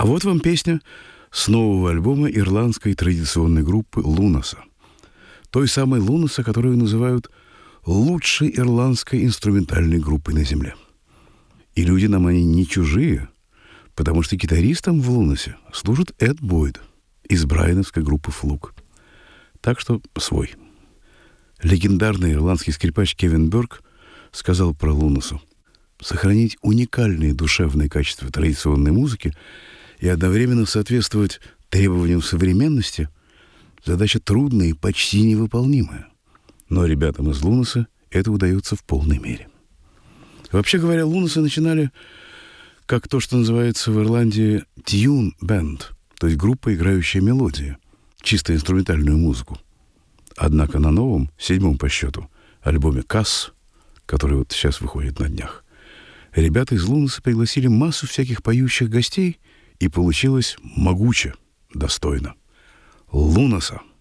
вот вам песня с нового альбома ирландской традиционной группы «Лунаса». Той самой «Лунаса», которую называют лучшей ирландской инструментальной группой на земле. И люди нам они не чужие, потому что гитаристом в «Лунасе» служит Эд Бойд из брайановской группы «Флук». Так что свой. Легендарный ирландский скрипач Кевин Бёрк сказал про «Лунасу»: сохранить уникальные душевные качества традиционной музыки и одновременно соответствовать требованиям современности — задача трудная и почти невыполнимая. Но ребятам из «Лунаса» это удается в полной мере. Вообще говоря, «Лунасы» начинали как то, что называется в Ирландии «тьюн-бэнд», то есть группа, играющая мелодии, чисто инструментальную музыку. Однако на новом, 7-м по счету, альбоме «Касс», который вот сейчас выходит на днях, ребята из «Лунаса» пригласили массу всяких поющих гостей, и получилось могуче, достойно. «Лунаса».